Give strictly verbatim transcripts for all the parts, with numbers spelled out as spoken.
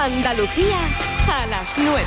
Andalucía a las nueve.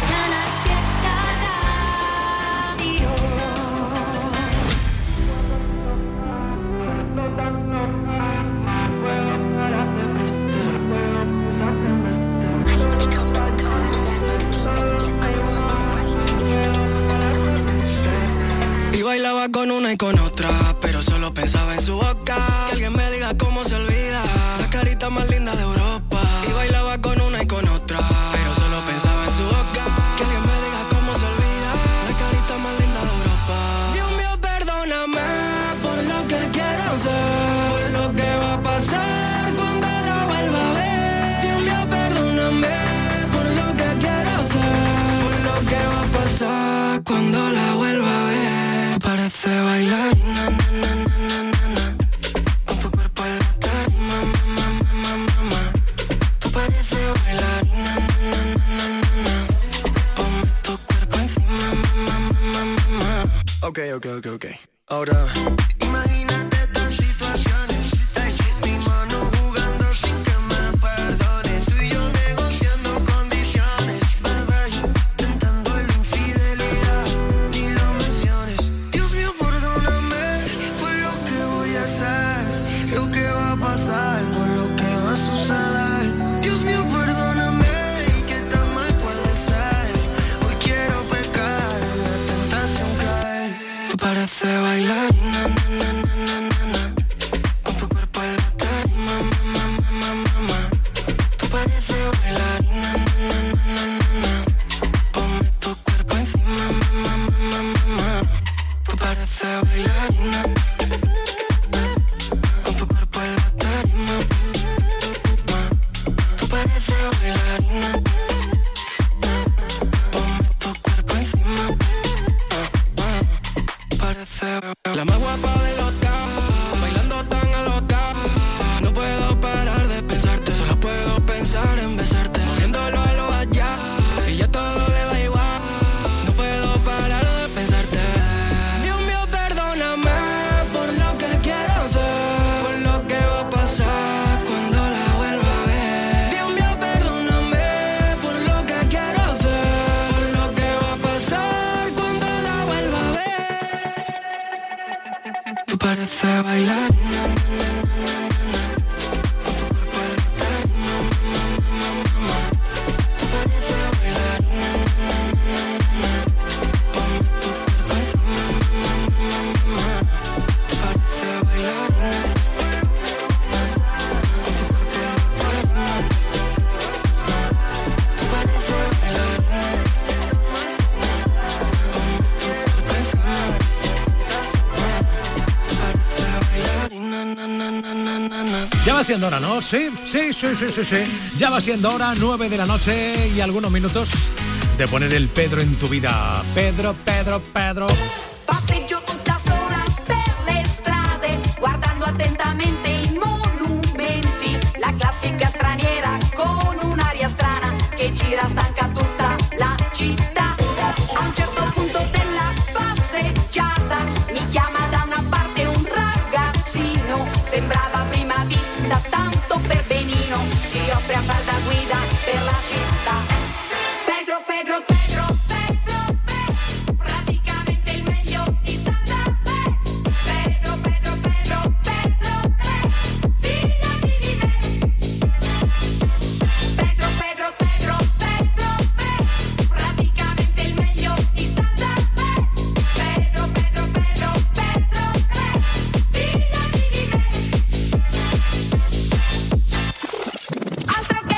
Y bailaba con una y con otra, pero solo pensaba en su boca. Que alguien me diga cómo se olvida la carita más linda de Europa. Y bailaba con una y con otra, pero solo pensaba en su boca. Que alguien me diga cómo se olvida la carita más linda de Europa. Dios mío, perdóname por lo que quiero hacer, por lo que va a pasar cuando la vuelva a ver. Dios mío, perdóname por lo que quiero hacer, por lo que va a pasar cuando la vuelva a ver. Parece bailarina, na, na, na, na, na, na. Con tu cuerpo en la tarima, ma, ma, ma, ma, ma. Tú pareces bailarina, na, na, na, na, na. Ponme tu cuerpo encima, ma, ma, ma, ma, ma. Ok, ok, ok, ok. Ahora, imagínate estas situaciones. Mi mano jugando sin que me perdone. Tú y yo negociando condiciones. Bebé, tentando la infidelidad. Ni lo menciones. Dios mío, perdóname por lo que voy a hacer, lo que va a pasar, no lo que va a suceder. Dios mío, perdóname, y que tan mal puede ser. Hoy quiero pecar, en la tentación caer. Tú pareces bailarina, na, na, na, na, na, na. Con tu cuerpo en la tarima, ma, ma, ma, ma, ma. Tú pareces bailarina, na, na, na, na, na. Ponme tu cuerpo encima, ma, ma, ma, ma, ma. Tú pareces bailarina. Con tu cuerpo en la tarima, ma. Tú pareces bailarina. Ponme tu cuerpo encima, ma. Parece la más guapa de los cajas, bailando tan aloca. No puedo parar de pensarte, solo puedo pensar en besarte. Moviéndolo a lo allá, y ya todo le da igual. No puedo parar de pensarte. Dios mío, perdóname por lo que quiero hacer, por lo que va a pasar cuando la vuelva a ver. Dios mío, perdóname por lo que quiero hacer, por lo que va a pasar cuando la vuelva a ver. Tú pareces bailarina, na, na, na, na, na. Con tu cuerpo en la tarima, ma, ma, ma, ma. Tú pareces bailarina, na, na, na, na, na. Ponme tu cuerpo encima, ma, ma, ma, ma. Tú pareces bailarina. Con tu cuerpo en la tarima, tú pareces bailarina. Ponme tu cuerpo encima. Ya va siendo hora, ¿no? Sí, sí, sí, sí, sí, sí. Ya va siendo hora, nueve de la noche y algunos minutos de poner el Pedro en tu vida. Pedro, Pedro, Pedro. Passeggio tutta sola per le strade, guardando attentamente i monumenti. La classica straniera con un'aria strana che gira stanca tutta la città. A un certo punto della passeggiata mi chiama da una parte un ragazzino. Sembrava a prima vista tanto per benino. Si offre a far da guida per la città. Pedro, Pedro, Pedro, Pedro, Pedro, praticamente il meglio di Santa Fe. Pedro, Pedro, Pedro, Pedro, Pedro, fidati di me. Pedro, Pedro, Pedro, Pedro, Pedro, praticamente il meglio di Santa Fe. Pedro, Pedro, Pedro, Pedro, Pedro, fidati di me. Altro che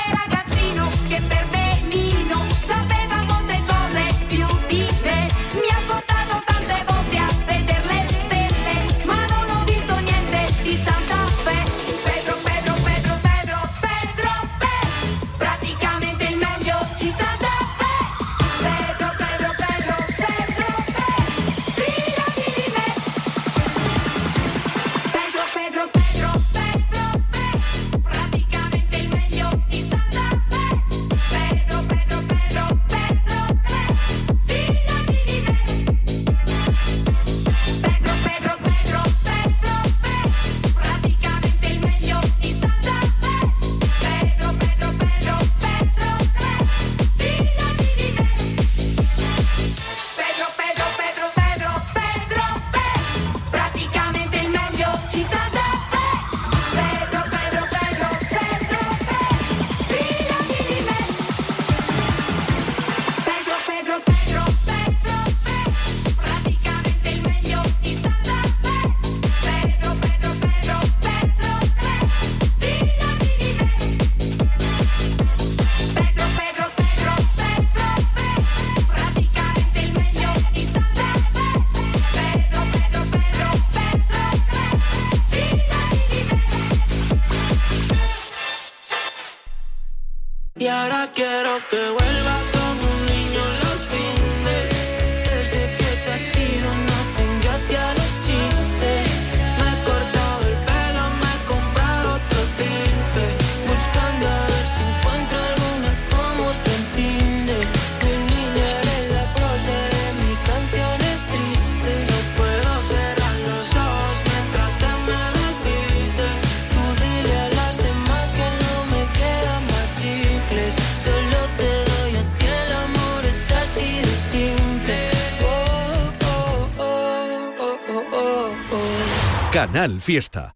Y ahora quiero que vuelvas como un niño los fines. Desde que te has ido no hacen gracia los chistes. Me he cortado el pelo, me he comprado otro tinte, buscando a ver si encuentro alguna como te entiende. Mi niña eres la corte de mis canciones tristes. No puedo cerrar los ojos mientras te me despistes. Tú dile a las demás que no me quedan más chicles. Solo te doy a ti el amor, es así de simple. Oh, oh, oh, oh, oh, oh, oh. Canal Fiesta.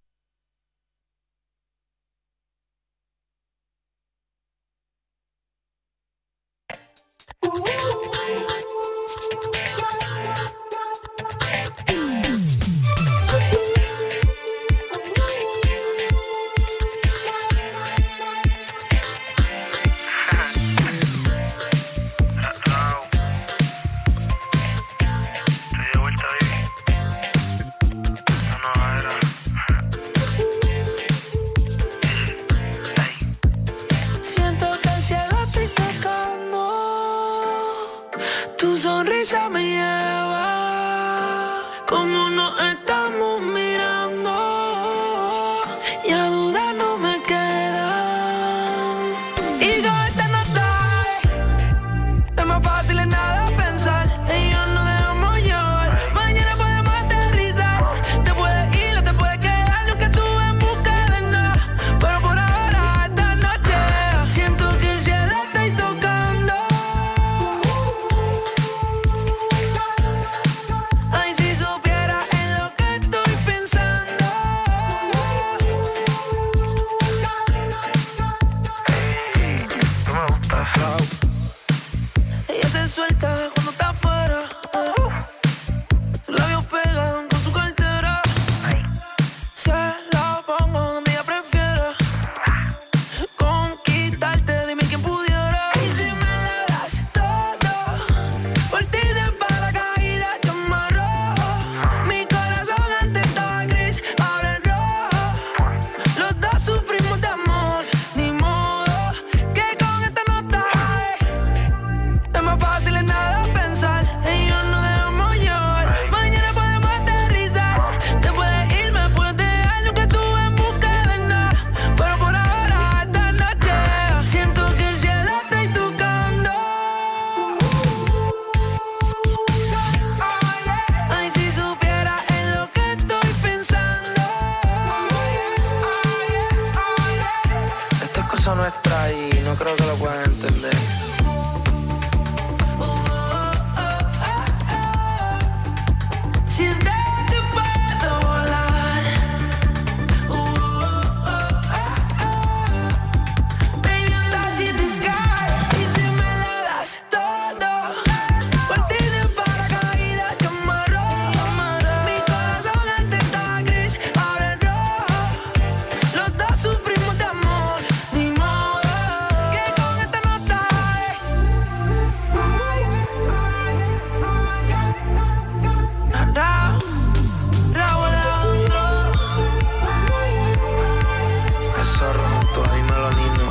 Siento que el cielo estoy tocando, tu sonrisa me lleva, como nos estamos mirando, ya dudas no me quedan. Y con esta nota es más fácil en nada pensar, ellos no dejamos llevar, mañana podemos aterrizar, te puedes ir o te puedes quedar, lo que tú en busca de nada, pero por ahora esta noche siento que el cielo está tocando. Ay, si supiera en lo que estoy pensando. Ella se suelta cuando está afuera, sus labios pegan con su cartera, se la pongo donde ella prefiera, conquistarte, dime quién pudiera. Y si me la das todo, por ti de paracaídas te amarro, mi corazón antes estaba gris, ahora es rojo, los dos sufrimos de amor, ni modo, que con esta nota es más fácil en nada pensar, ellos no dejamos llevar, mañana podemos aterrizar, te puedes ir, me puedes dejar, lo que tú en busca de nada, pero por ahora esta noche siento que el cielo está tocando. Ay, si supiera en lo que estoy pensando. Esto es cosa nuestra y no creo que lo puedan entender. Siéntate puedo volar. Uh, uh, uh, uh. Baby, I'm touching the sky. Y si me la das todo, por ti de paracaídas te amarro, mi corazón antes estaba gris, ahora es rojo, los dos sufrimos de amor, ni modo, que con esta nota Ra- Raúl Alejandro, el zorro junto a Dímelo Nino.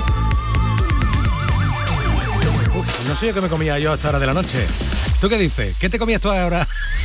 Uf, no sé yo qué me comía yo a esta hora de la noche. ¿Tú qué dices? ¿Qué te comías tú ahora?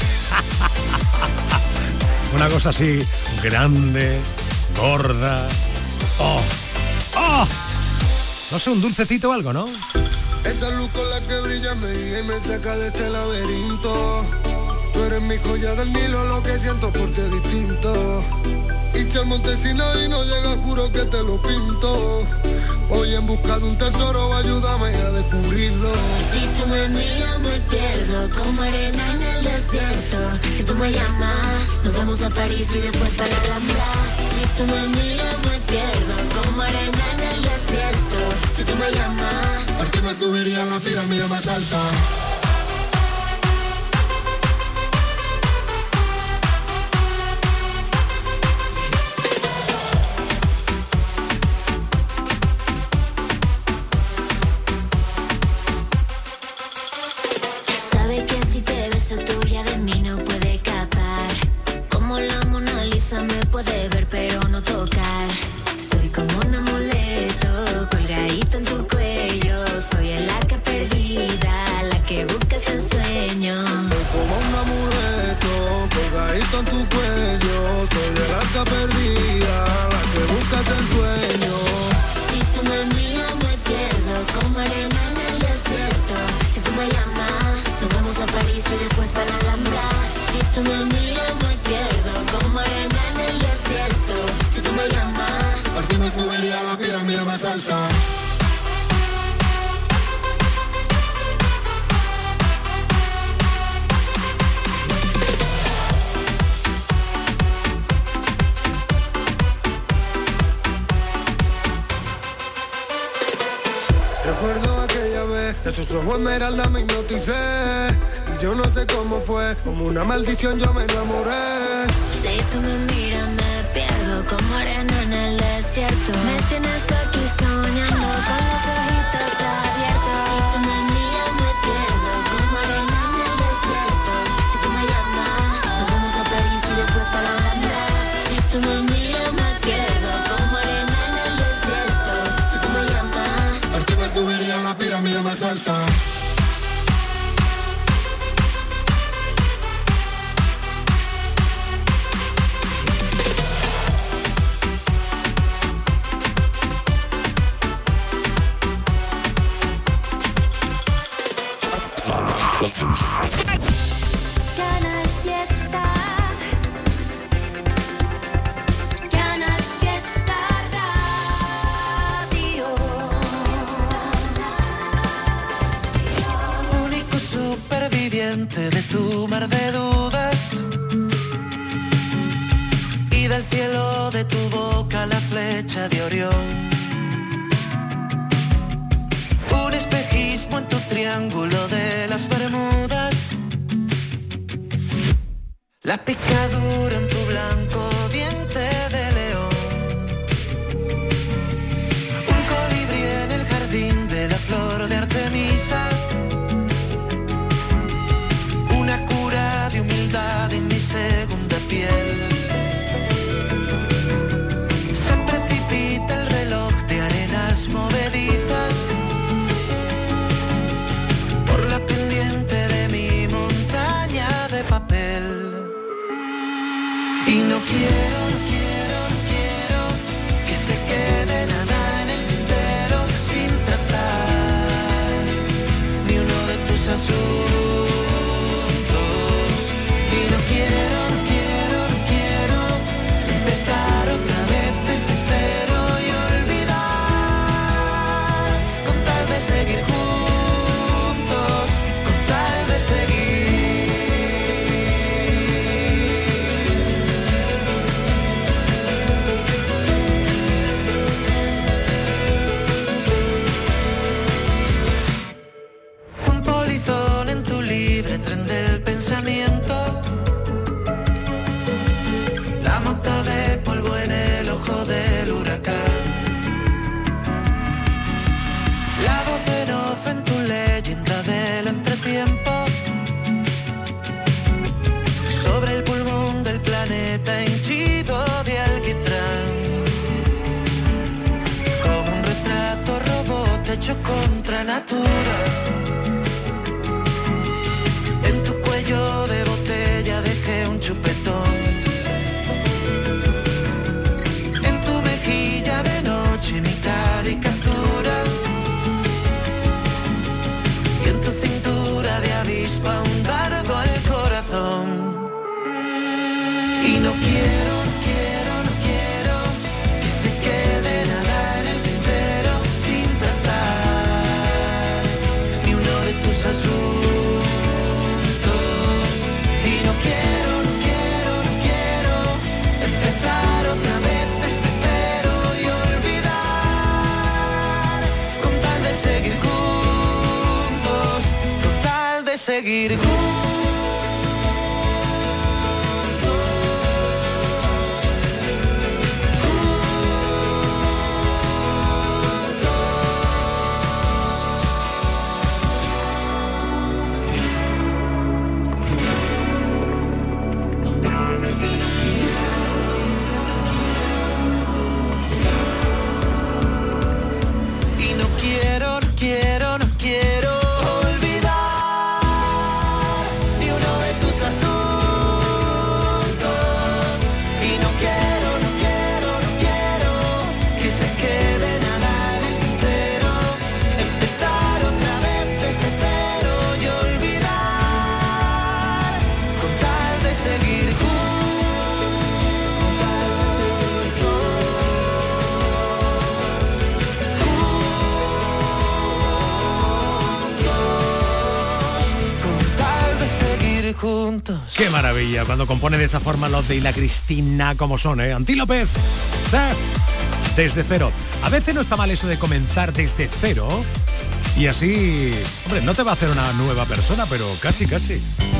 Una cosa así, grande, gorda. ¡Oh! ¡Oh! No sé, un dulcecito o algo, ¿no? Esa luz con la que brilla me guía y me saca de este laberinto. Tú eres mi joya del Nilo, lo que siento por ti es distinto. Y si al Montesino y no llega, juro que te lo pinto. Voy en busca de un tesoro, ayúdame a descubrirlo. Si tú me miras me pierdo, como arena en el desierto. Si tú me llamas, nos vamos a París y después para la Alhambra. Si tú me miras me pierdo, como arena en el desierto. Si tú me llamas, Por ti me subiría a la pirámide más alta. sabe que si te beso tú ya de mí no puede escapar. Como la Mona Lisa me puede ver pero no tocar. Soy como un amuleto colgadito en tu cuello. tú me miras me pierdo como arena en el desierto. Si tú me llamas, por ti me subiría a la pirámide más alta. Recuerdo aquella vez, de sus ojos esmeralda me hipnoticé. Y yo no sé cómo fue, como una maldición yo me enamoré. Si tú me miras me pierdo como arena en el desierto. Me tienes aquí soñando con los ojitos abiertos. Si tú me miras me pierdo como arena en el desierto. Si tú me llamas, nos vamos a París y después para la Alhambra. Si tú me miras me pierdo como arena en el desierto. Si tú me llamas, por ti me subiría a la pirámide más alta. Canal Fiesta, Canal Fiesta Radio. Único superviviente de tu mar de dudas y del cielo de tu boca la flecha de Orión. Un espejismo en tu triángulo de las Bermudas, la picadura en tu blanco diente de león, un colibrí en el jardín de la flor de Artemisa, una cura de humildad en mi segunda piel. Se precipita el reloj de arenas movedizas por la pendiente de mi montaña de papel. Y no quiero, no quiero, no quiero que se quede nada en el tintero sin tratar ni uno de tus asuntos. Y no quiero, no quiero, no quiero empezar otra vez desde cero y olvidar con tal de seguir juntos, con tal de seguir. Un polizón en tu libre tren del pensamiento, la mota de polvo en el ojo del huracán, la voz en off en tu leyenda del entretiempo, sobre el pulmón del planeta henchido de alquitrán, como un retrato robot hecho contra natura. En tu cuello de botella dejé un chupetón, en tu mejilla de noche mi caricatura, y en tu cintura de avispa un dardo al corazón. Y no quiero, no quiero, no quiero que se quede nada en el tintero sin tratar ni uno de tus asuntos. Y no quiero, no quiero, no quiero empezar otra vez desde cero y olvidar con tal de seguir juntos, con tal de seguir juntos. Y no quiero, no quiero, no quiero olvidar juntos. Qué maravilla cuando compone de esta forma los de Isla Cristina, como son, ¿eh? Antílopez, sí. Desde cero. A veces no está mal eso de comenzar desde cero y así, hombre, no te va a hacer una nueva persona, pero casi, casi.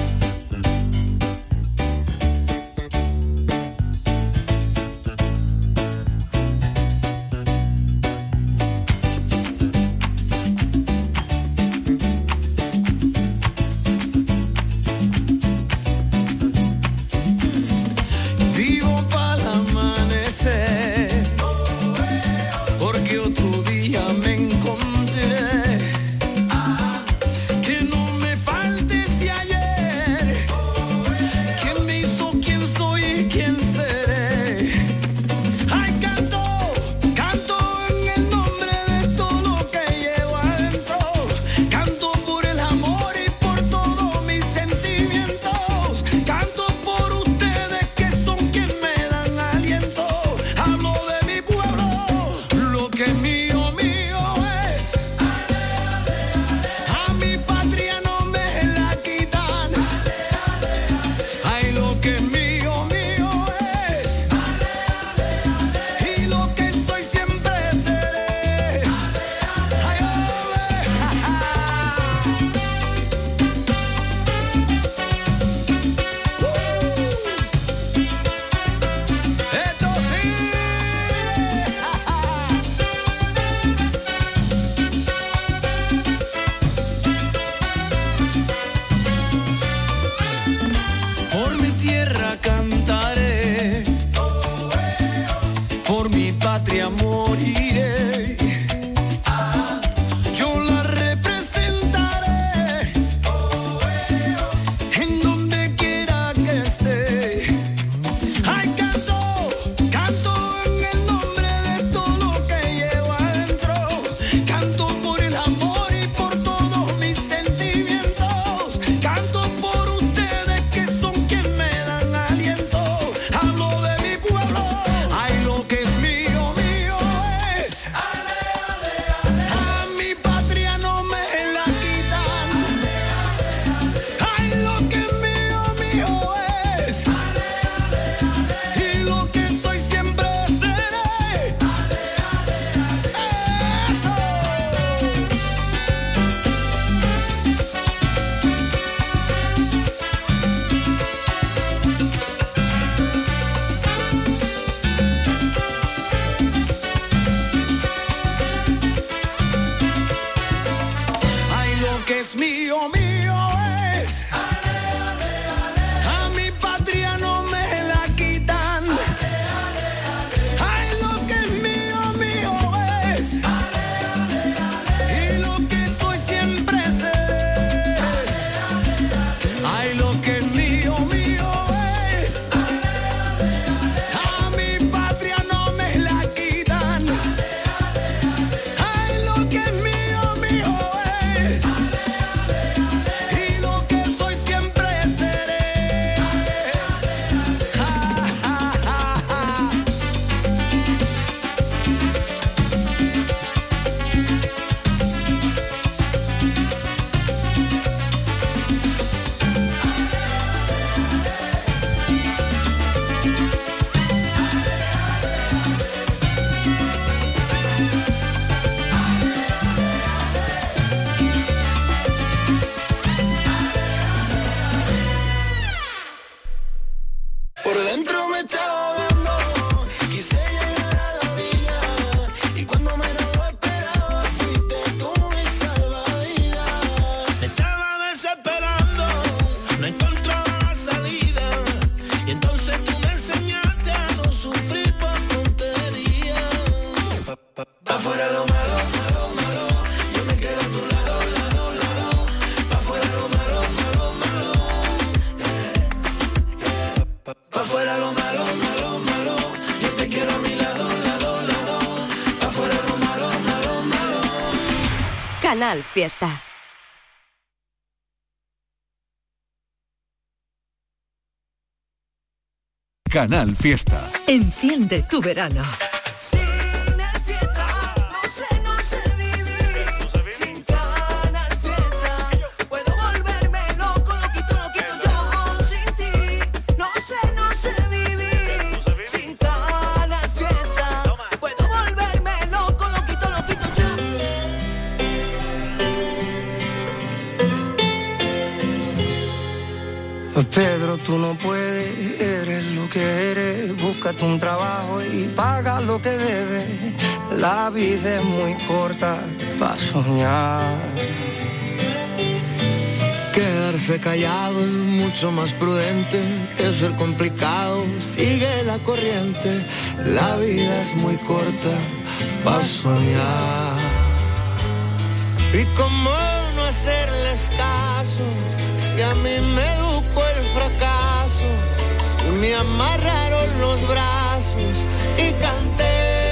Canal Fiesta. Canal Fiesta. Enciende tu verano. Puedo volverme loco, loquito, loquito yo. Pedro, tú no puedes, eres lo que eres, búscate un trabajo y paga lo que debes. La vida es muy corta para soñar. Quedarse callado es mucho más prudente que ser complicado, sigue la corriente. La vida es muy corta para soñar. ¿Y cómo no hacerles caso si a mí me educó el fracaso? Si me amarraron los brazos y canté.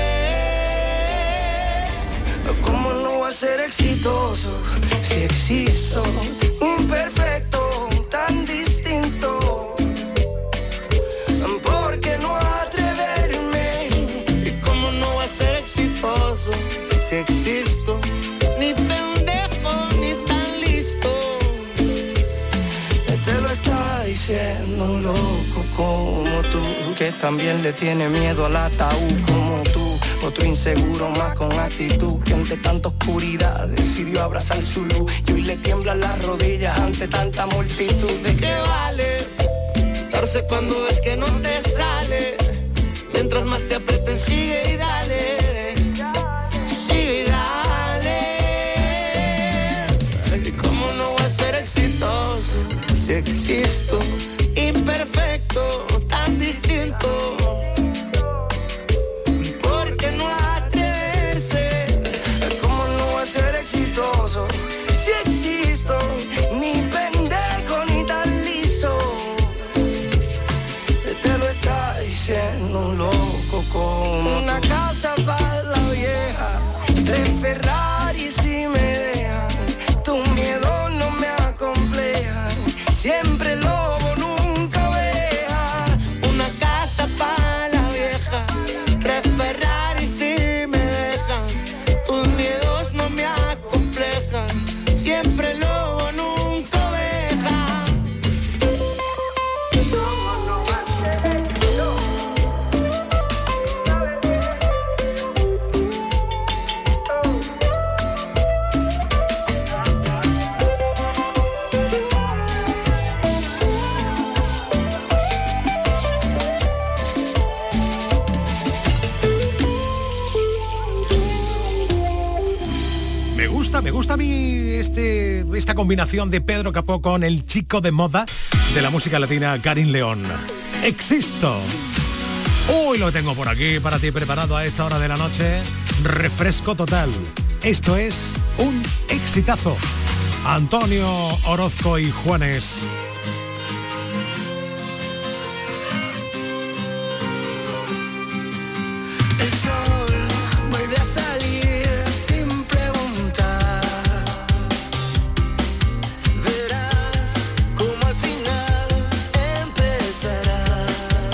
¿Cómo no voy a ser exitoso si existo? Imperfecto, tan distinto. ¿Por qué no atreverme? ¿Y cómo no voy a ser exitoso si existo? Ni pendejo, ni tan listo. Te lo está diciendo un loco como tú, que también le tiene miedo al ataúd como tú. Otro inseguro más con actitud, que ante tanta oscuridad decidió abrazar su luz. Y hoy le tiemblan las rodillas ante tanta multitud. ¿De qué vale darse cuando ves que no te sale? Mientras más te aprieten, sigue y dale. Sigue y dale. ¿Y cómo no voy a ser exitoso si existo? Imperfecto, tan distinto. Si existo, ni pendejo ni tan listo. Te lo está diciendo un loco como una casa para la vieja, tres Ferrari si me dejan, tus miedos no me acomplejan, siempre lobo, nunca oveja. Una casa para la vieja, tres Ferrari si me dejan, tus miedos no me acomplejan, siempre lobo, nunca oveja. Me gusta, me gusta a mí este, esta combinación de Pedro Capó con el chico de moda de la música latina, Karin León. Existo. Uy, lo tengo por aquí para ti preparado a esta hora de la noche. Refresco total. Esto es un exitazo. Antonio Orozco y Juanes. El sol vuelve a salir sin preguntar. Verás cómo al final empezarás.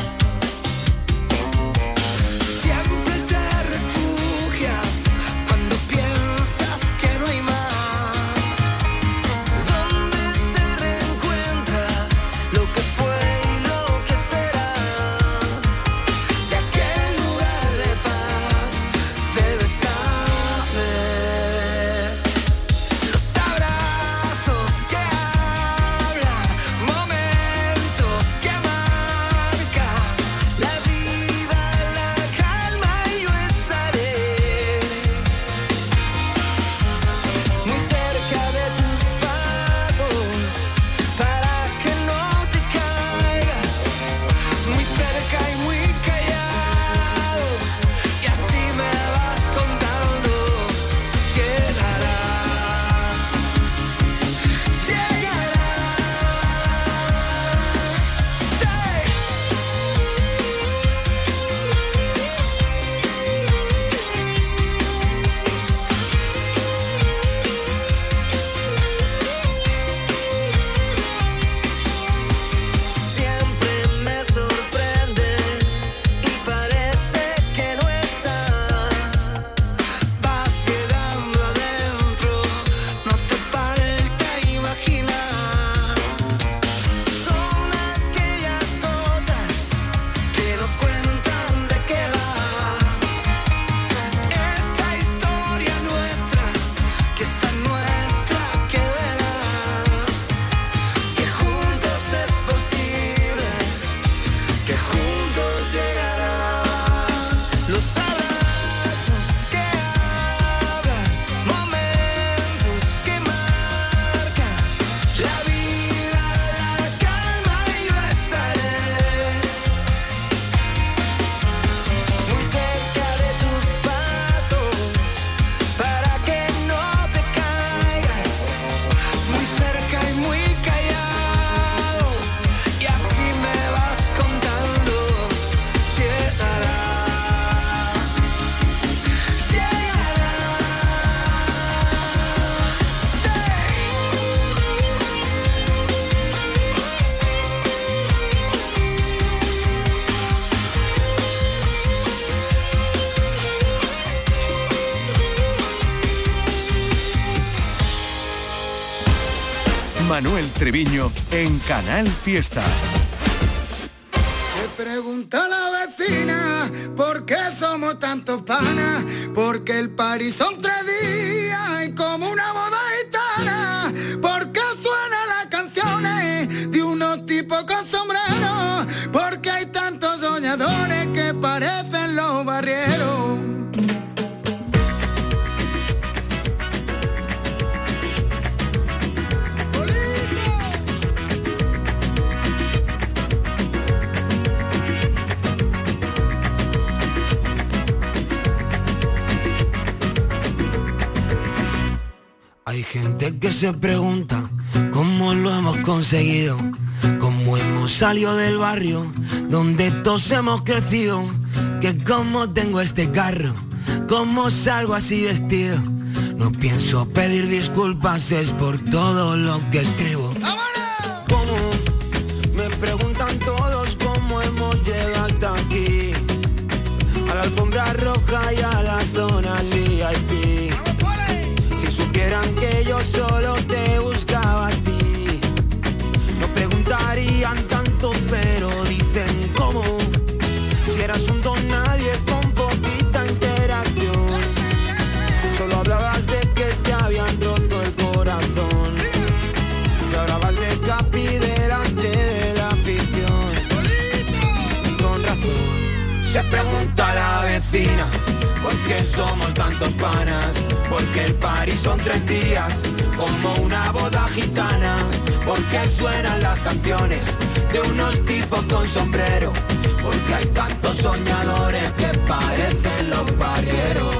Siempre te refugias cuando piensas que no hay más. Donde se reencuentran Manuel Treviño en Canal Fiesta. Me pregunta la vecina por qué somos tantos panas, porque el party son tres días y como una boda gitana, porque suenan las canciones de unos tipos con sombrero, porque hay tantos soñadores que parecen los barrieros. Hay gente que se pregunta cómo lo hemos conseguido, cómo hemos salido del barrio donde todos hemos crecido, que cómo tengo este carro, cómo salgo así vestido. No pienso pedir disculpas, es por todo lo que escribo. ¿Cómo? Me preguntan todos cómo hemos llegado hasta aquí, a la alfombra roja y a las zonas V I P. Supieran que yo solo te buscaba a ti, no preguntarían tanto, pero dicen cómo, si eras un don nadie con poquita interacción, solo hablabas de que te habían roto el corazón, y ahora vas de capi delante de la afición. Con razón se pregunta la vecina por qué somos tantos panas, porque el party son tres días, como una boda gitana, porque suenan las canciones de unos tipos con sombrero, porque hay tantos soñadores que parecen los barrieros.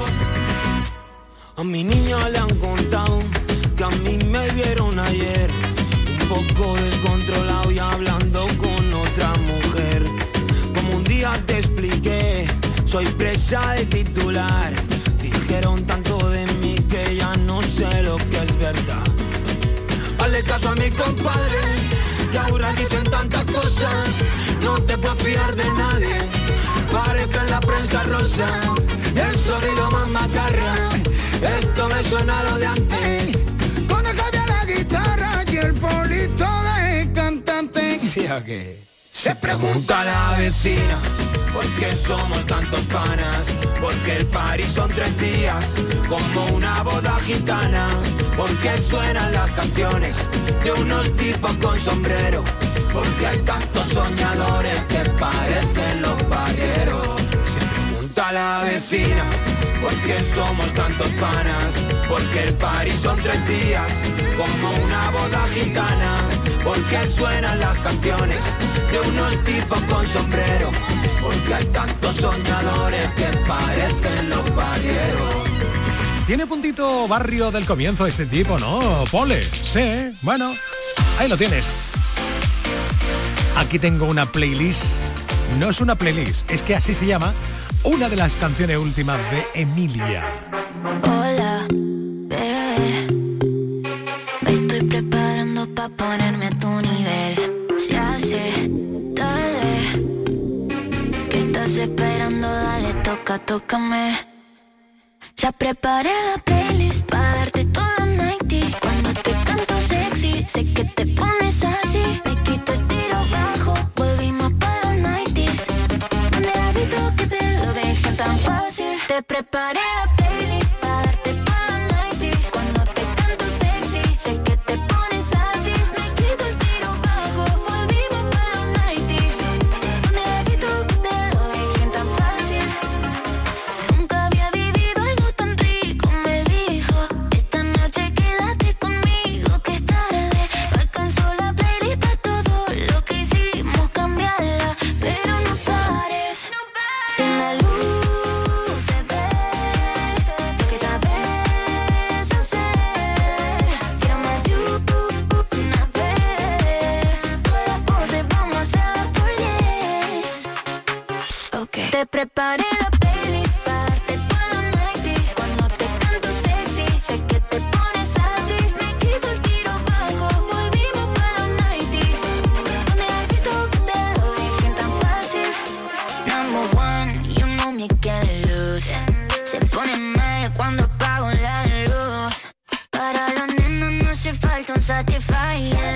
A mi niña le han contado que a mí me vieron ayer, un poco descontrolado y hablando con otra mujer. Como un día te expliqué, soy presa de titular. Dijeron tanto de mí que ya no sé lo que es verdad. Hazle caso a mi compadre, que ahora dicen tantas cosas. No te puedes fiar de nadie, parece la prensa rosa. El sonido más macarra, esto me suena a lo de antes. Con el Javier la guitarra y el Polito de cantante. ¿Sí a qué? Se pregunta la vecina por qué somos tantos panas, porque el party son tres días, como una boda gitana, porque suenan las canciones de unos tipos con sombrero, porque hay tantos soñadores que parecen los barrieros. Se pregunta la vecina por qué somos tantos panas, porque el party son tres días, como una boda gitana, porque suenan las canciones de unos tipos con sombrero, porque hay tantos soñadores que parecen los barrieros. Tiene puntito barrio del comienzo este tipo, ¿no? Pole, sí, bueno, ahí lo tienes. Aquí tengo una playlist, no es una playlist, es que así se llama, una de las canciones últimas de Emilia. Hola, bebé, me estoy preparando pa' ponerme a tu nivel. Se hace tarde, ¿qué estás esperando? Dale, toca, tócame. Ya preparé la playlist pa' darte toda la nighty. Cuando te canto sexy, sé que te pones así. Me quito el tiro bajo, volvimos pa' los nineties, donde evito que te lo dejen tan fácil. Te preparé la playlist pa' darte toda la nighty. Cuando te canto sexy, sé que te pones así. Me quito el tiro bajo, volvimos pa' los nineties, donde evito que te lo dejen tan fácil. Nunca había vivido algo tan rico, me dijo. Esta noche quédate conmigo, que es tarde. No alcanzó la playlist pa' todo lo que hicimos, cambiarla, pero no pares. Sin la luz se ve lo que sabes hacer. Quiero más de una vez. Todas las poses vamos a hacer por diez. Ok, te preparé la playlist pa' darte toda la nighty. Cuando te canto sexy, sé que te pones así. Me quito el tiro bajo, volvimos pa' los nineties, donde evito que te lo dejen tan fácil. Number one, you know me get loose. Se pone mal cuando apago la luz. Para los nenos no hace falta un Satisfyer.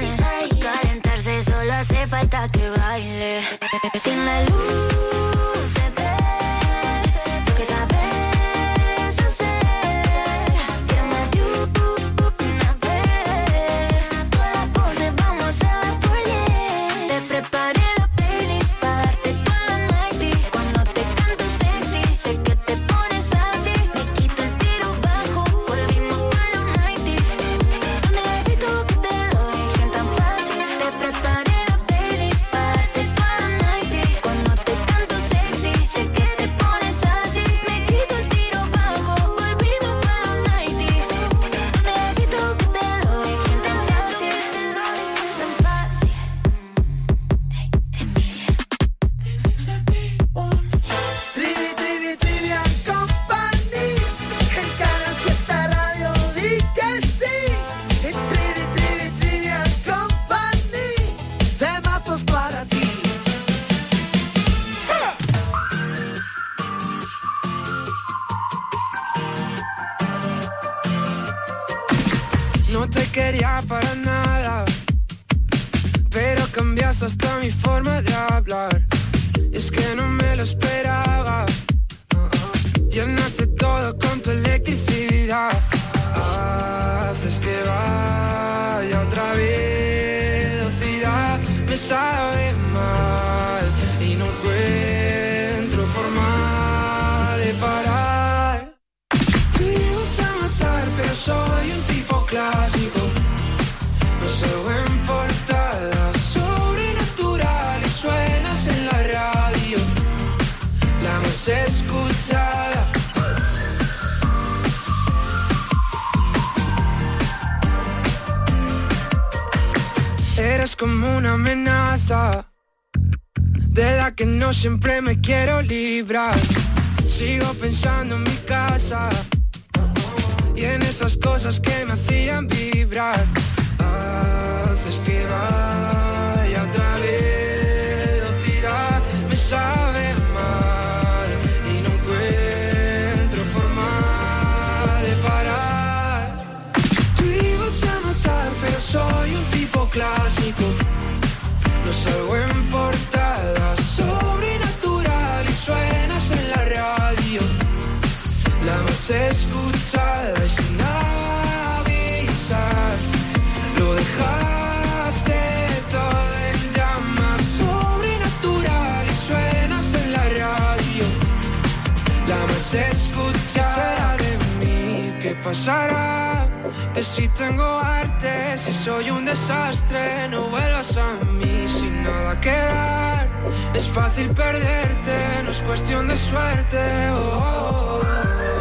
pa' que baile. Sin la luz se ve lo que sabes hacer. Quiéreme de una vez. Toda la pose vamos a hacerla por diez. Te preparé la playlist pa' darte toda la nighty. Cuando te canto sexy, sé que te pones así. Me quito el tiro bajo, volvimos pa' los nineties. Donde he visto que te lo dejen tan fácil. Te preparé la playlist pa' darte toda la nighty. Cuando te canto sexy, sé que te pones así. Me quito el tiro bajo, volvimos pa' los nineties. Donde he visto que te lo dejen tan fácil. Tan fácil. Trivi, trivi, trivia company. En Canal Fiesta Radio di que sí. En Trivi, trivi, trivia company. Temazos para ti. No te quería para nada, pero cambias hasta mi forma de hablar. Y es que no me lo esperaba. Llenaste todo con tu electricidad. Haces que vaya a otra velocidad. Me sabe mal y no encuentro forma de parar. Tú ibas a matar, pero soy un tipo clásico. No salgo en portada, sobrenatural y suenas en la radio, la más escuchada. Eres como una amenaza de la que no siempre me quiero librar. Sigo pensando en mi casa y en esas cosas que me hacían vibrar. Haces que vaya a otra velocidad. Me sabe mal y no encuentro forma de parar. Tú ibas a matar, pero soy un tipo clásico. No salgo en portada, sobrenatural y suenas en la radio, la más escuchada y sin avisar. Lo dejaste todo en llamas, sobrenatural y suenas en la radio, la más escuchada de mí. ¿Qué pasará? Que si tengo arte, si soy un desastre, no vuelvas a mí sin nada que dar. Es fácil perderte, no es cuestión de suerte. Oh, oh, oh.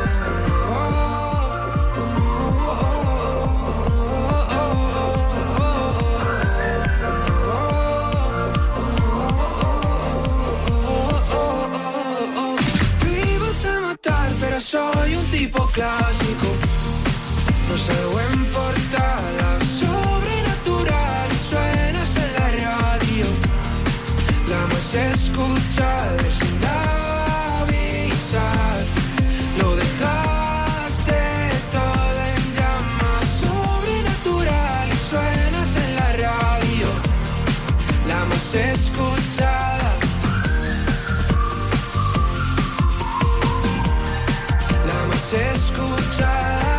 Pero soy un tipo clásico, no salgo en portada, sobrenatural y suenas en la radio, la más escuchada y sin avisar. Lo dejaste todo en llamas, sobrenatural y suenas en la radio, la más escuchada. Escucha,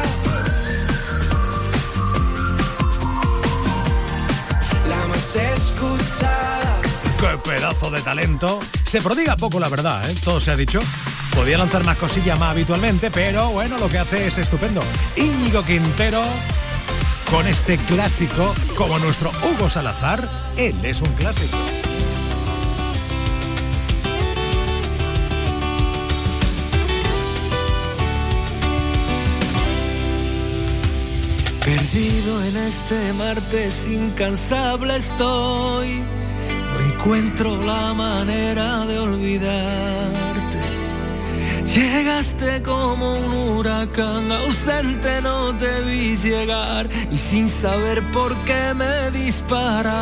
la más escuchada. ¡Qué pedazo de talento! Se prodiga poco, la verdad, ¿eh? Todo se ha dicho. Podía lanzar más cosillas más habitualmente, pero bueno, lo que hace es estupendo. Íñigo Quintero, con este clásico, como nuestro Hugo Salazar, él es un clásico. Perdido en este martes incansable estoy, no encuentro la manera de olvidarte. Llegaste como un huracán, ausente no te vi llegar, y sin saber por qué me disparaste.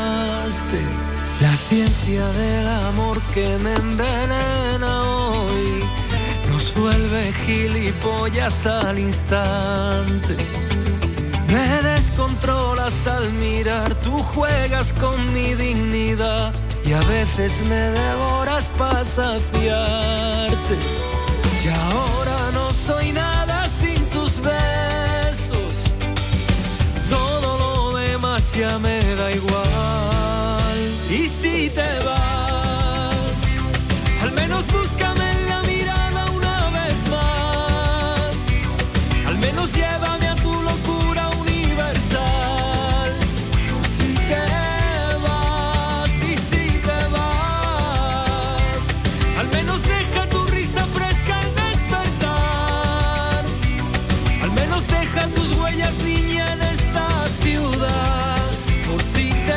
La ciencia del amor que me envenena hoy nos vuelve gilipollas al instante. Me descontrolas al mirar tu juegas con mi dignidad y a veces me devoras para saciarte. Y ahora no soy nada sin tus besos, todo lo demás ya me da igual. Y si te vas, al menos búscame en la mirada una vez más, al menos llévame a tu locura universal. Si te vas, y si te vas, al menos deja tu risa fresca al despertar, al menos deja tus huellas, niña, en esta ciudad, por si te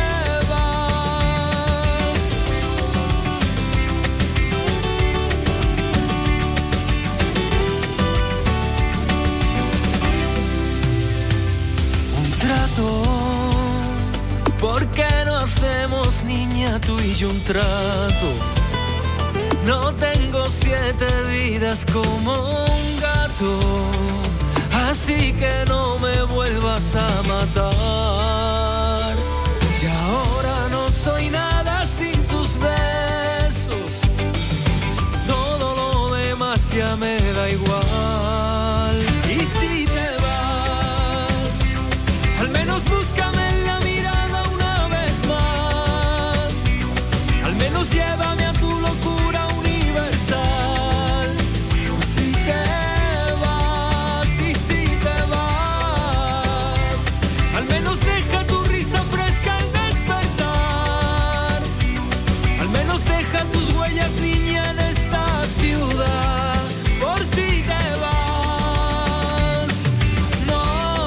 ¿por qué no hacemos, niña, tú y yo un trato? No tengo siete vidas como un gato, así que no me vuelvas a matar. Y ahora no soy nada sin tus besos, todo lo demás ya me da igual. Y si te vas, al menos búscame en la mirada una vez más, al menos llévame a tu locura universal. Si te vas, y si te vas, al menos deja tu risa fresca al despertar, al menos deja tus huellas, niña, en esta ciudad, por si te vas. No,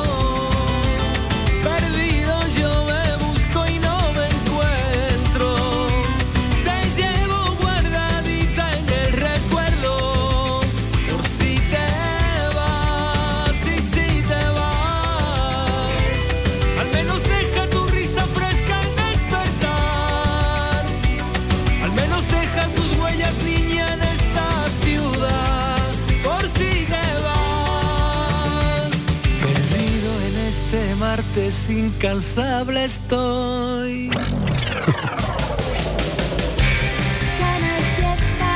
perdido yo me busco y no me encuentro, te llevo guardadita en el recuerdo, por si te vas, y si te vas, al menos deja tu risa fresca al despertar, al menos deja tus huellas, niña, en esta ciudad, por si te vas. Perdido en este martes incansable estoy. Canal Fiesta,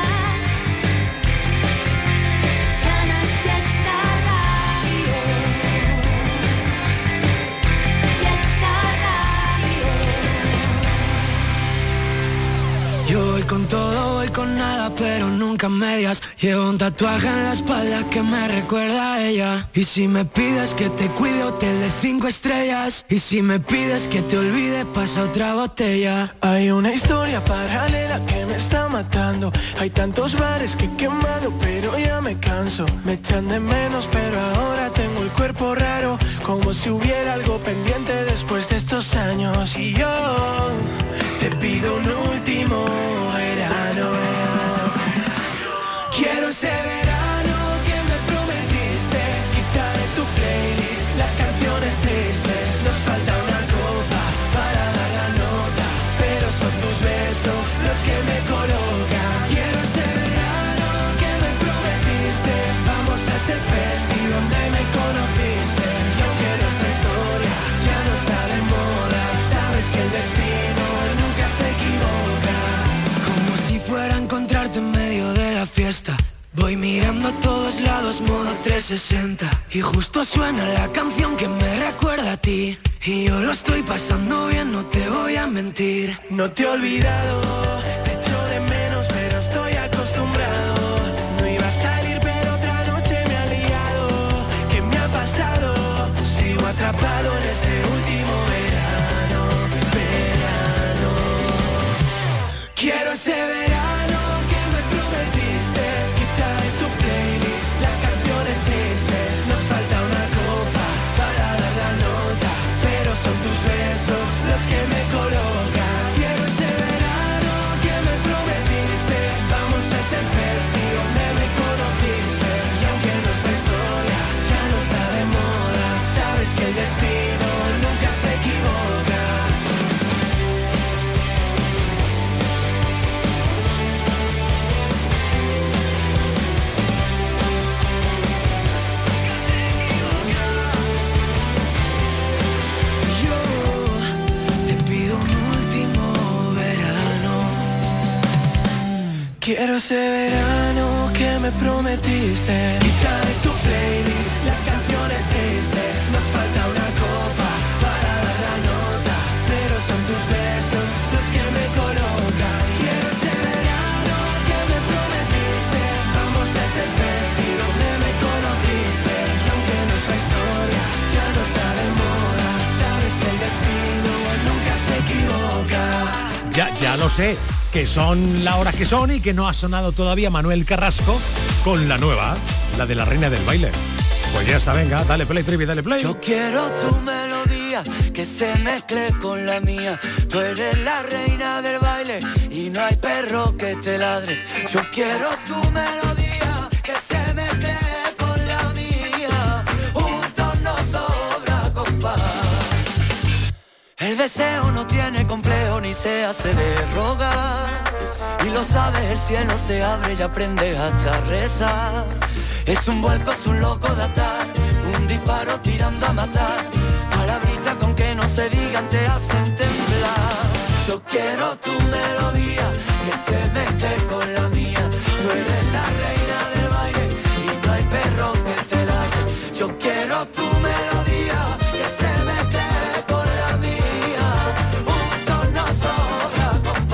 Canal Fiesta Radio, Fiesta Radio. Yo voy con todo, voy con nada, pero nunca a medias. Llevo un tatuaje en la espalda que me recuerda a ella. Y si me pides que te cuide, hotel de cinco estrellas. Y si me pides que te olvide, pasa otra botella. Hay una historia paralela que me está matando. Hay tantos bares que he quemado, pero ya me canso. Me echan de menos, pero ahora tengo el cuerpo raro, como si hubiera algo pendiente después de estos años. Y yo te pido un último verano. Quiero ese verano que me prometiste, quitar de tu playlist las canciones tristes. Nos falta una copa para dar la nota, pero son tus besos los que me colocan. Quiero ese verano que me prometiste, vamos a ese festi donde me conociste. Y aunque nuestra historia ya no está de moda, sabes que el destino nunca se equivoca. Como si fuera a encontrarte en medio de la fiesta. Voy mirando a todos lados, modo trescientos sesenta. Y justo suena la canción que me recuerda a ti. Y yo lo estoy pasando bien, no te voy a mentir. No te he olvidado, te echo de menos, pero estoy acostumbrado. No iba a salir, pero otra noche me ha liado. ¿Qué me ha pasado? Sigo atrapado en este último verano, verano. Quiero ese verano que me prometiste, quitar de tu playlist las canciones tristes. Nos falta una copa para dar la nota, pero son tus besos los que me colocan. Quiero ese verano que me prometiste, vamos a ese festi donde me conociste. Y aunque nuestra historia ya no está de moda, sabes que el destino nunca Quiero ese verano que me prometiste. Quita de tu playlist las canciones tristes. Nos falta una copa para dar la nota, pero son tus besos los que me colocan. Quiero ese verano que me prometiste. Vamos a ese festival donde me conociste. Y aunque nuestra historia ya no está de moda, sabes que el destino nunca se equivoca. Ya, ya lo sé, que son la hora que son y que no ha sonado todavía Manuel Carrasco con la nueva, la de la reina del baile. Pues ya está, venga, dale play, Trivi, dale play. Yo quiero tu melodía, que se mezcle con la mía. Tú eres la reina del baile y no hay perro que te ladre. Yo quiero tu melodía, que se mezcle con la mía. Juntos nos sobra compás. El deseo no tiene complejo ni se hace de rogar. Y lo sabes, el cielo se abre y aprendes hasta rezar. Es un vuelco, es un loco de atar, un disparo tirando a matar. Palabritas con que no se digan te hacen temblar. Yo quiero tu melodía, que se mezcle con la mía. Tú eres la reina del baile y no hay perro que te ladre. Yo quiero tu melodía, que se mezcle con la mía. Juntos nos sobra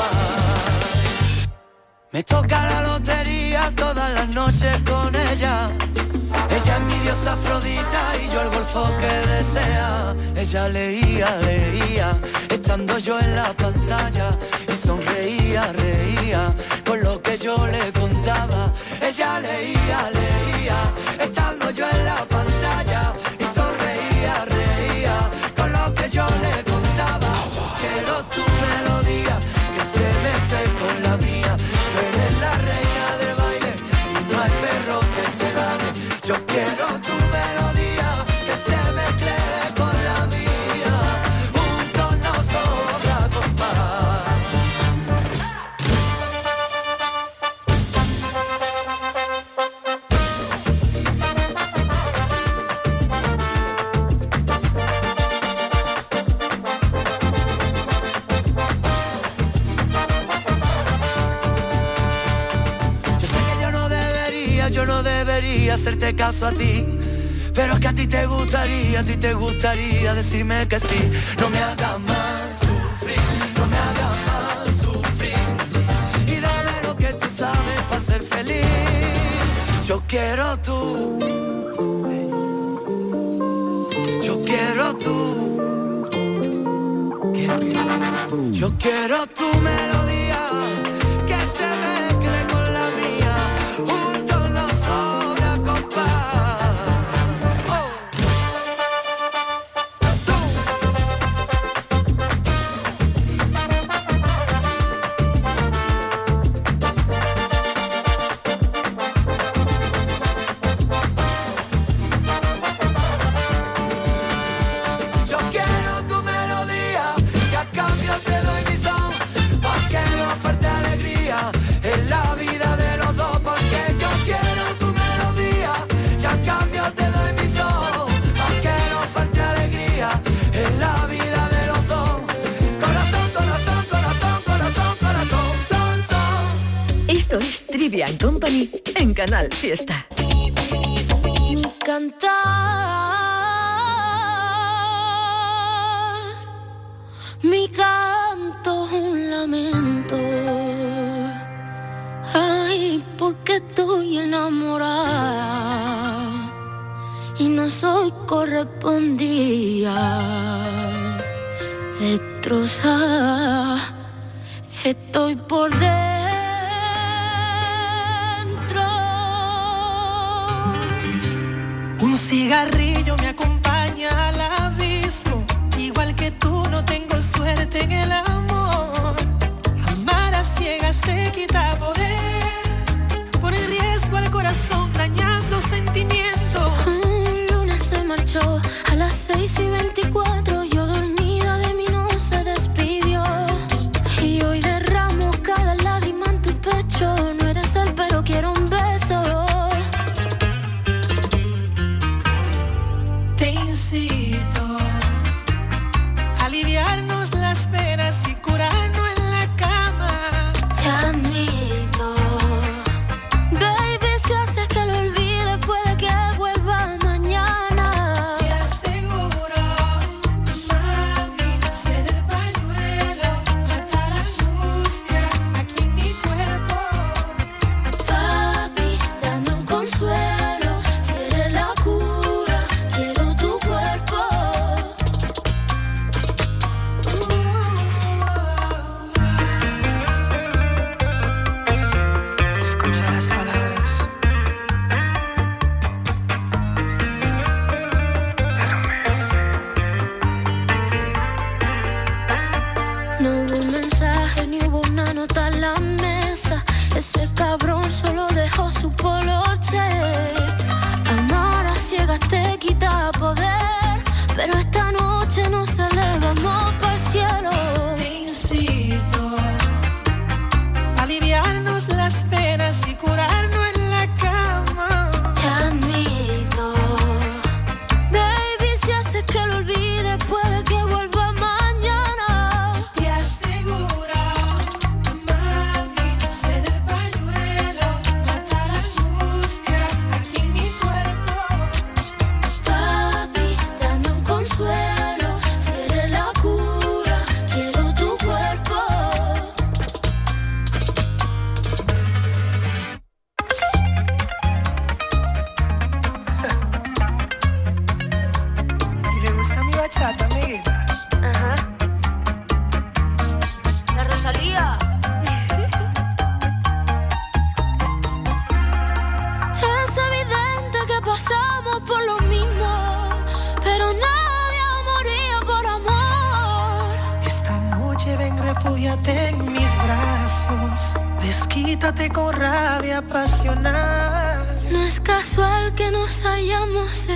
compás. Me toca la lotería todas las noches con ella. Ella es mi diosa Afrodita y yo el golfo que desea. Ella leía, leía, estando yo en la pantalla. Y sonreía, reía, con lo que yo le contaba. Ella leía, leía, estando yo en la pantalla. Y sonreía, reía, con lo que yo le contaba. Quiero tu melodía, que se mezcle con la mía. Tú eres la reina del baile y no hay perro que te ladre. Yo quiero tu melodía, que se mezcle con la mía. Juntos nos sobra compás. Yo sé que yo no debería, yo no debería hacerte caso a ti, pero es que a ti te gustaría, a ti te gustaría decirme que sí. No me hagas más sufrir, no me hagas más sufrir. Y dame lo que tú sabes para ser feliz. Yo quiero tú, yo quiero tú. Yo quiero tu melodía, que se mezcle con la mía. Juntos nos sobra compás. Yo quiero tu melodía, que a cambio te doy mi son, pa' que no falte alegría en la vida de los dos. Porque yo quiero tu melodía, que a cambio te doy mi son, pa' que no falte alegría en la vida de los dos. Corazón, corazón, corazón, corazón, corazón, son, son. Esto es Trivian Company en Canal Fiesta. Mi cantar, mi canto es un lamento. Ay, porque estoy enamorada y no soy correspondida. Destrozada estoy por dentro. Un cigarrillo me acompaña al abismo. Igual que tú no tengo suerte en el amor. Amar a ciegas te quita poder. Pone en riesgo al corazón dañando sentimientos. Un lunes se marchó a las seis y veinticuatro. Yo dormida de mí no se despidió. Y hoy derramo cada lágrima en tu pecho. No eres él pero quiero un beso. Te incito a aliviarnos las penas y curarnos en la cama. Te admito pero esta noche nos elevamos pa'l cielo. Te incito a aliviarnos las penas y curarnos en la cama. Te admito, baby, si haces que lo olvide, puede que vuelva mañana. Te aseguro, mami, ser el pañuelo, mata la angustia aquí en mi cuerpo. Papi, dame un consuelo, seré la cura, quiero tu cuerpo. ¿Y le gusta mi bachata, amiguita? Ajá. La Rosalía. Es evidente que pasamos por lo mismo, pero nadie moría por amor. Esta noche ven, refúgiate en mis brazos, desquítate con rabia apasionada. No es casual que nos hayamos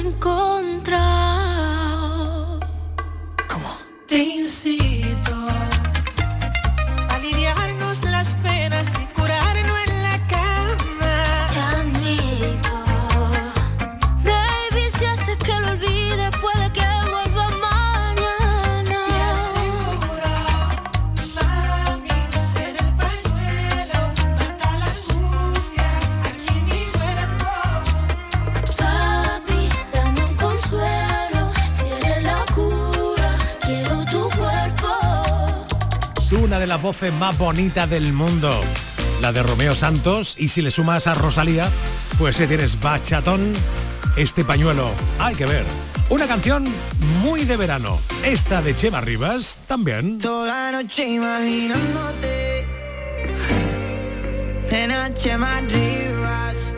encontrado. Te incito a aliviarnos las penas y curarnos en la cama. Te admito, baby, si haces que lo olvide, puede que vuelva mañana. Te aseguro, mami, ser el pañuelo, mata la angustia aquí en mi cuerpo. Papi, dame un consuelo, si eres la cura, quiero tu cuerpo. Tú, una de las voces más bonitas del mundo, la de Romeo Santos, y si le sumas a Rosalía, pues si tienes bachatón, este pañuelo, hay que ver. Una canción muy de verano, esta de Chema Rivas también. Toda la noche imaginándote, nena, Chema Rivas,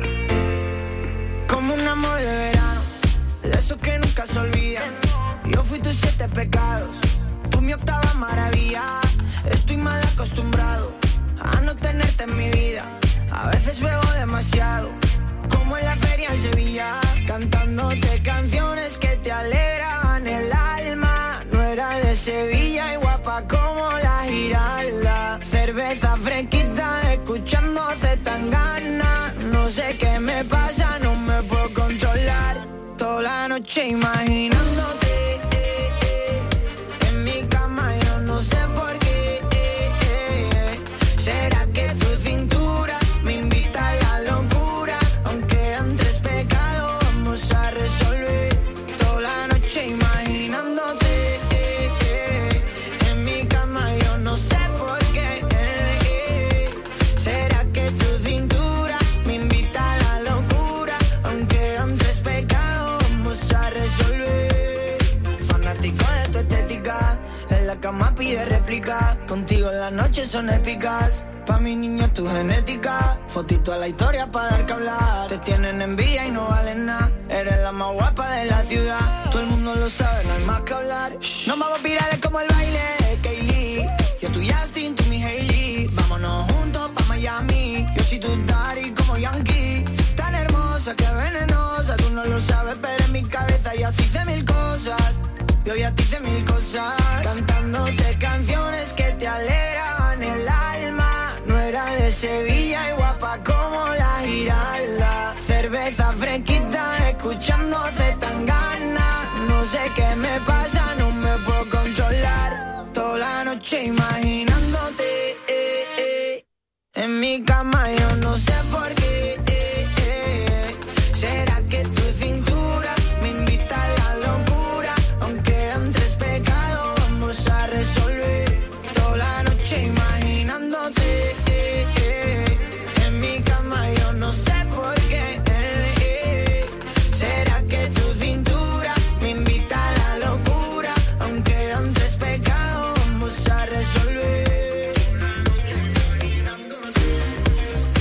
como un amor de verano, de esos que nunca se olvidan. Yo fui tus siete pecados, tú mi octava maravilla. Estoy mal acostumbrado a no tenerte en mi vida. A veces bebo demasiado, como en la feria en Sevilla, cantándote canciones que te alegraban el alma. No era de Sevilla y guapa como la Giralda. Cerveza fresquita, escuchando Zetangana. No sé qué me pasa, no me puedo controlar. Toda la noche imaginándote, eh, eh, en mi cama yo no sé por qué, eh, eh, será que tu cintura me invita a la locura, aunque antes pecado vamos a resolver. Toda la noche imaginándote, eh, eh, en mi cama yo no sé por qué, eh, eh, será que tu cintura me invita a la locura, aunque antes pecado vamos a resolver. Fanático de tu estética, en la cama pide réplica, contigo las noches son épicas. Pa' mi niño tu genética, fotito a la historia pa' dar que hablar. Te tienen envidia y no valen nada, eres la más guapa de la ciudad. Todo el mundo lo sabe, no hay más que hablar. No vamos virales como el baile de Kaylee. Yo tu Justin, tú mi Hailey. Vámonos juntos pa' Miami. Yo soy tu daddy como Yankee. Tan hermosa que venenosa, tú no lo sabes, pero en mi cabeza ya te hice mil cosas. Yo ya te hice mil cosas, cantándote canciones que te alegraban el alma. No era de Sevilla y guapa como la Giralda. Cerveza fresquita, escuchando Zetangana. No sé qué me pasa, no me puedo controlar. Toda la noche imaginándote, eh, eh, en mi cama yo no sé por qué, eh, eh, será que tu cintura me invita a la locura, aunque antes pecado vamos a resolver. Toda la noche imaginándote, eh, eh, en mi cama yo no sé por qué, eh, eh, será que tu cintura me invita a la locura, aunque antes pecado vamos a resolver.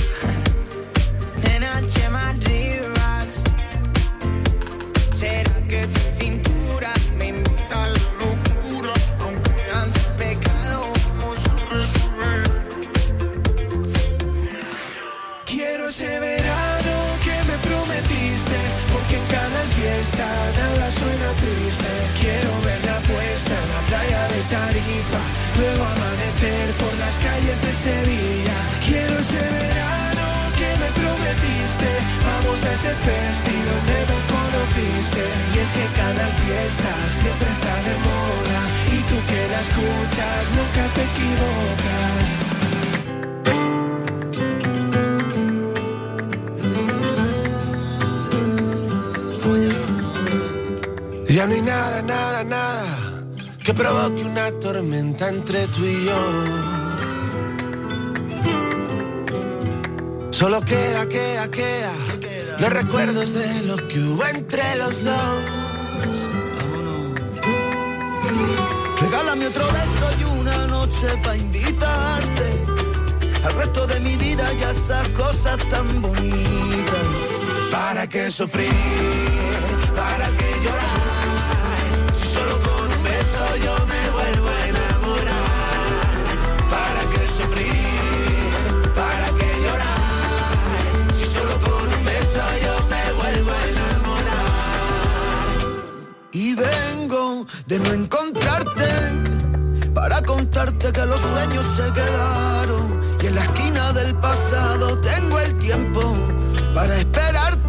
Sevilla. Quiero ese verano que me prometiste. Vamos a ese festi donde me conociste. Y es que Canal Fiesta siempre está de moda. Y tú que la escuchas nunca te equivocas. Ya no hay nada, nada, nada que provoque una tormenta entre tú y yo. Solo queda, queda, queda los recuerdos de lo que hubo entre los dos. Regálame otro beso y una noche pa' invitarte al resto de mi vida y a esas cosas tan bonitas. ¿Para qué sufrir? ¿Para qué llorar? Si solo con un beso yo me vuelvo a enamorar. ¿Para qué sufrir? ¿Para qué llorar? Si solo con un beso yo me vuelvo a enamorar. Y vengo de no encontrarte para contarte que los sueños se quedaron. Y en la esquina del pasado tengo el tiempo para esperarte.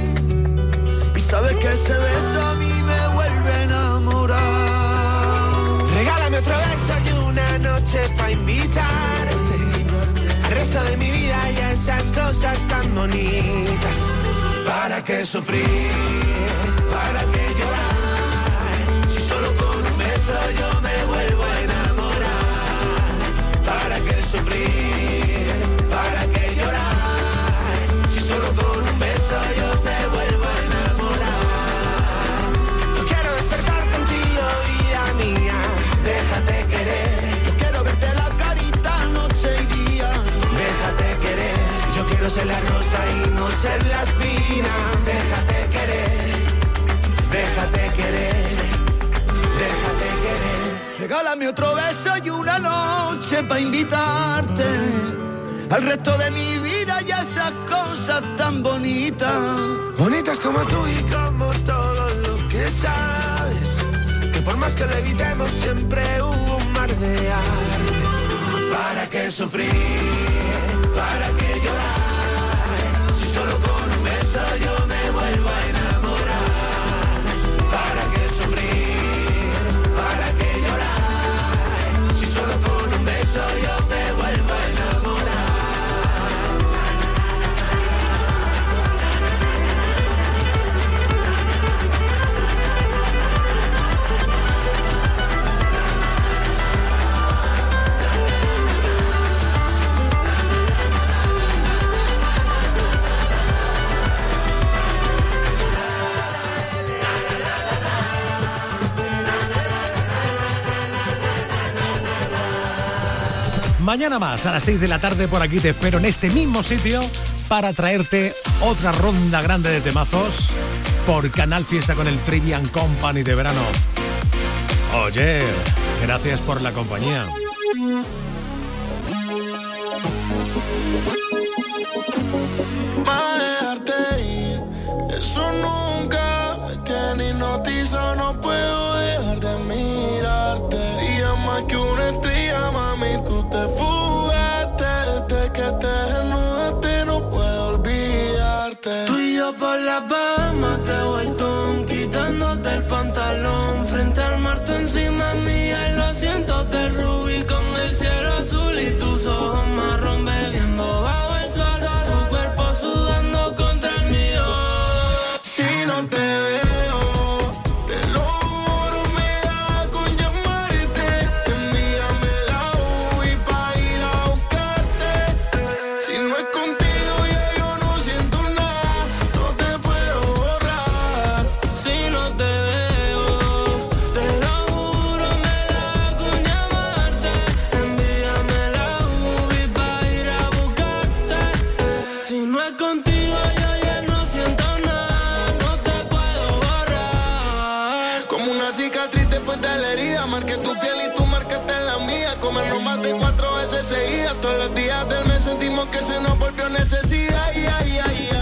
Y sabes que ese beso a mí me vuelve a enamorar. Regálame otro beso y una noche pa' invitarte al resto de mi vida y a esas cosas tan bonitas. ¿Para qué sufrir? ¿Para qué llorar? Si solo con un beso yo me vuelvo a enamorar. ¿Para qué sufrir? ¿Para qué llorar? Si solo con un beso yo te vuelvo a enamorar. Yo quiero despertar contigo, vida mía. Déjate querer. Yo quiero verte la carita noche y día. Déjate querer. Yo quiero ser la rosa y no ser la espina. Déjate querer. Déjate querer. Déjate querer. Regálame otro beso y una noche pa' invitarte al resto de mi vida y a esas cosas tan bonitas. Bonitas como tú y como todo lo que sabes. Que por más que lo evitemos siempre hubo un mar de arte. ¿Para qué sufrir? ¿Para qué llorar? Si solo con un beso yo me vuelvo a enamorar. ¿Para qué sufrir? ¿Para qué llorar? Si solo con un beso yo me vuelvo a Mañana más, a las seis de la tarde, por aquí te espero en este mismo sitio para traerte otra ronda grande de temazos por Canal Fiesta con el Trivian Company de verano. Oye, gracias por la compañía. Pa' dejarte ir, eso nunca, es que ni notizo, no puedo dejar de mirarte. Brilla más que una estrella, mami, tú te fugaste. Desde que te desnudaste no puedo olvidarte. Tú y yo por las Bahamas te he vuelto, quitándote el pantalón. Frente al mar tú encima mía y lo siento de rubí con el cielo azul y tus ojos marrón bebiendo bajo el sol. Tu cuerpo sudando contra el mío. Si no te veo, te lo juro, me da con llamarte. Envíame la U I pa' ir a buscarte. Si no es contigo ya yo no siento nada, no te puedo borrar. Si no te veo, te lo juro, me da con llamarte. Envíame la U I pa' ir a buscarte. Si no es contigo yo ya no siento nada, no te puedo borrar. Como una cicatriz después de la herida, marqué tu piel y tú marcaste la mía. Comernos más de cuatro veces seguidas, todos los días del mes sentimos que se nos volvió necesidad. Ay, ay, ay, ay.